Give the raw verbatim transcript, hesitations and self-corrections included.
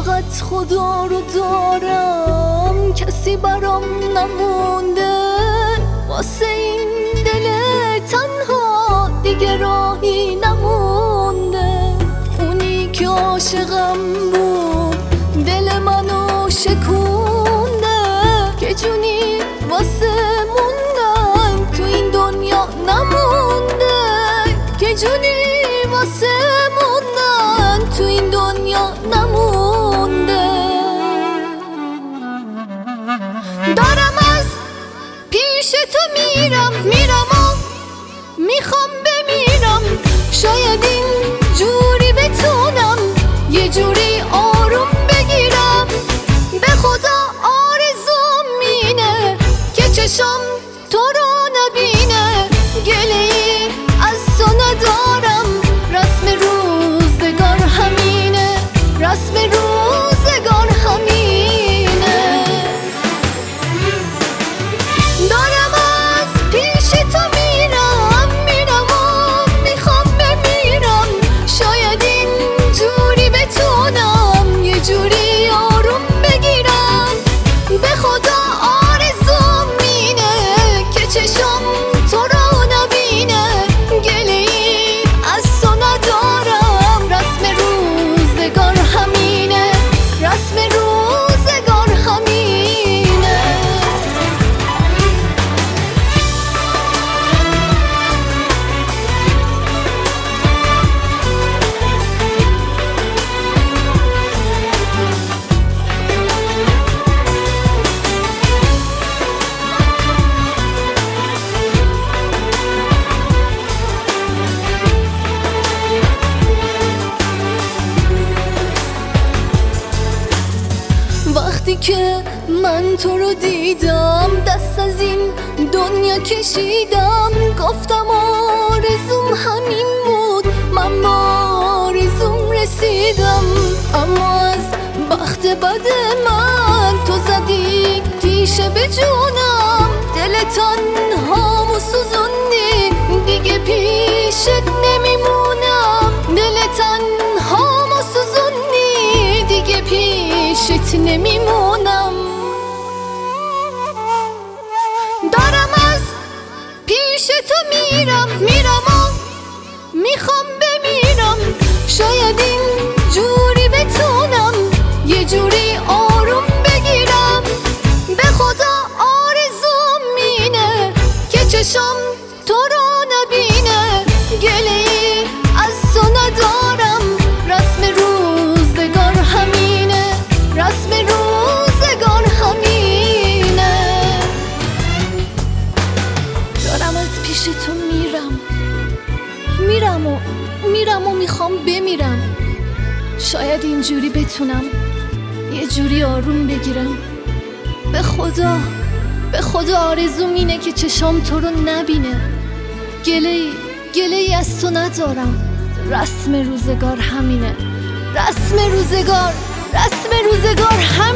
فقط خدا رو دارم، کسی برام نمونده. واسه این دل تنها دیگه راهی نمونده. اونی که عاشقم بود دل منو شکونده، که جونی واسه موندن تو این دنیا نمونده، که جونی واسه موندن تو این دنیا نمونده. دارم از پیش تو میرم میرم و میخوام بمیرم. شاید این جوری بتونم یه جوری آروم بگیرم. به خدا آرزوم اینه که چشم تو رو نبینه. گله‌ای از تو ندارم، رسم روزگار همینه، رسم روزگار همینه. دارم از پیش تو میرم میرم و میخوام بمیرم. شاید این جوری بتونم یه جوری آروم بگیرم. به خدا آرزوم اینه که چشم تو رو نبینه. گله‌ای از تو ندارم، رسم روزگار همینه، رسم روزگار همینه. وقتی که من تو رو دیدم دست از این دنیا کشیدم. گفتم آرزوم همین بود، من با آرزوم رسیدم. اما از بخت بد من تو زدی تیشه به جونم. دل تنهامو سوزوندی دیگه پیشت نمیمونم. دل تنهامو سوزوندی دیگه پیشت نمیمونم. دارم از پیش تو میرم میرم و میخوام بمیرم. شاید این جوری بتونم یه جوری آروم بگیرم. به خدا آرزوم اینه که چشم تو رو نبینه. گله‌ای از تو ندارم، رسم روزگار همینه، رسم روزگار همینه. دارم از پیش تو میرم میرم و میرم و میخوام بمیرم. شاید اینجوری بتونم یه جوری آروم بگیرم. به خدا به خدا آرزوم اینه که چشام تو رو نبینه. گله‌ای گله‌ای از تو ندارم، رسم روزگار همینه، رسم روزگار رسم روزگار همینه.